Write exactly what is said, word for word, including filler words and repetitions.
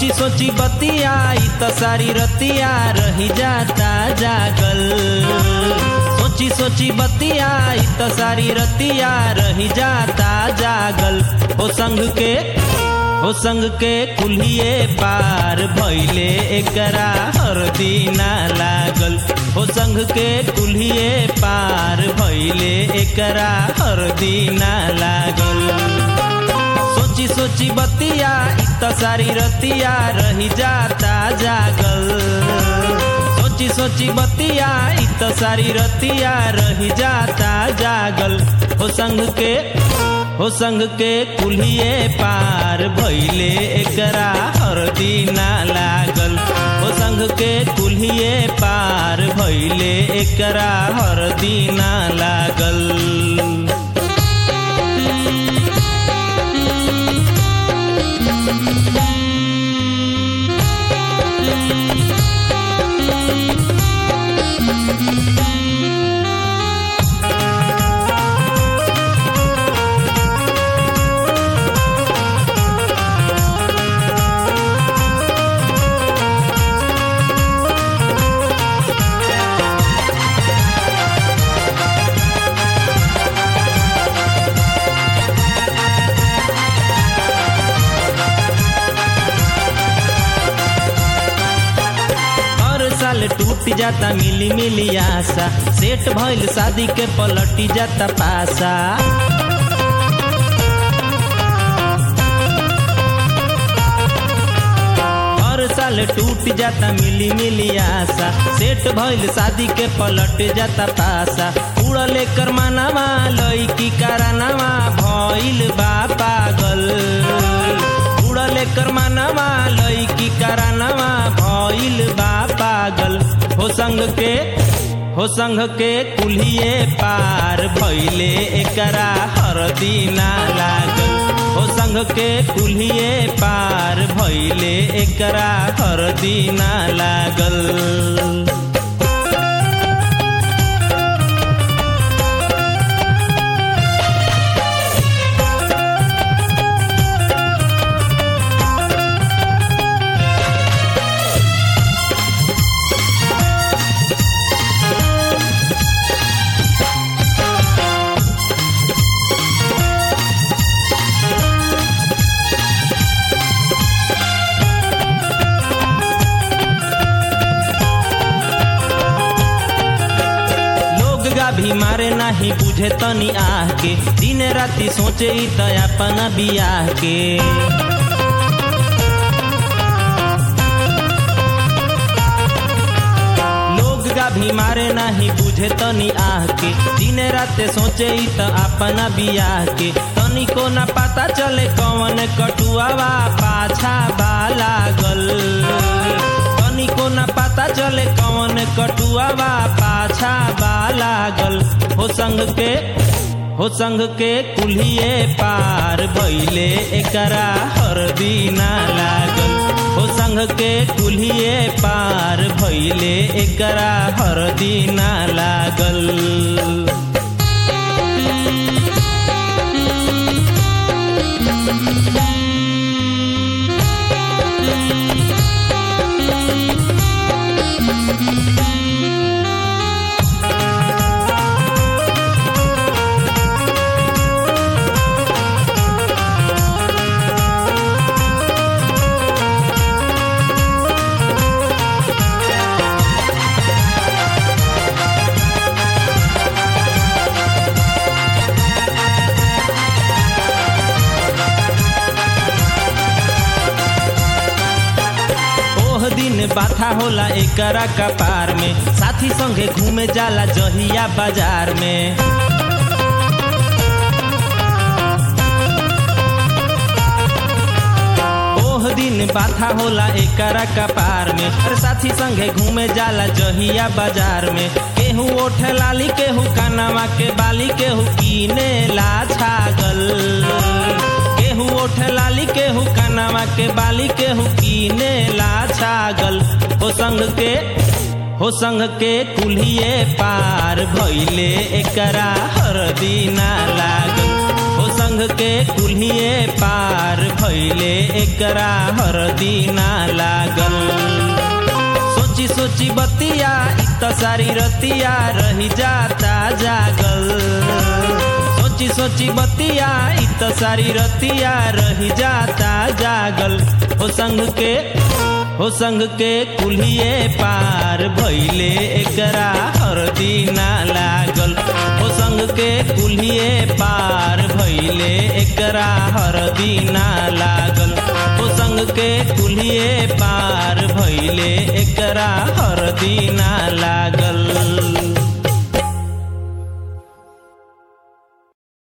सोची सोची बतिया ई त सारी रतिया रही जाता जागल। सोची सोची बतिया ई त सारी रतिया रही जाता जागल। हो संग के हो संग के कुल्हिए पार भइले एकरा हरदी ना लागल। हो संग के कुल्हिए पार भइले एकरा हरदी ना लागल। सोची सोची बतिया ई त सारी रतिया रही जाता जागल। सोची सोची बतिया ई त सारी रतिया रही जाता जागल। हो संग के हो संग के कुल्हिए पार भइले एकरा हरदी ना लागल। हो संग के कुल्हिए पार भइले एकरा हरदी ना लागल। टूट जाता मिली मिली आशा, सेठ भइल शादी के पलटी जाता पासा। हर साल टूट जाता मिली मिली आशा, सेठ भइल शादी के पलट जाता पासा। उड़ले कर मानवा लईकी करानवा भइल बा पागल। उड़ले कर मानवा लईकी करानवा भइल बा पागल। हो संग के हो संग के कुल्हिए पार भइले एकरा हरदी ना लागल। हो संग के कुल्हिए पार भइले एकरा हरदी ना लागल। भी मारे नाही बुझे तनी आह के, दिन राति सोचे ई त अपना बियाह के। लोग गा भी मारे नाही बुझे तनी आह के, दिन राति सोचे ई त अपना बियाह के। तनी को ना पता चले कौन कटुआवा पाछा बा लागल। तनी को ना पता चले कौन कटुआवा पाछा बा लागल। हो संग के हो संग के कुल्हिए पार भइले एकरा हरदी ना लागल। हो संग के कुल्हिए पार भइले एकरा हरदी ना लागल। दिन बाथा होला एकरा कपार में, साथी संगे घूमे जाला जहिया बाजार में। ओह दिन बाथा होला एकरा कपार में, साथी संगे घूमे जाला जहिया बाजार में। केहू ओठ लाली केहू कानवा के बाली केहू कीने ला छागल। केहू ओठ लाली केहू कानवा के बाली केहू कीने ला छागल। हो संग के हो संग के कुल्हिए पार भइले एकरा हरदी ना लागल। हो संग संग के कुल्हिए पार भइले एकरा हरदी ना लागल। सोची सोची बतिया इत सारी रतिया रही जाता जागल। सोची सोची बतिया इत सारी रतिया रही जाता जागल। हो संग के हो संग के कुल्हिए पार भइले एकरा हरदी ना लागल। हो संग के कुल्हिए पार भइले एकरा हरदी ना लागल। हो संग के कुल्हिए पार भइले एकरा हरदी ना लागल।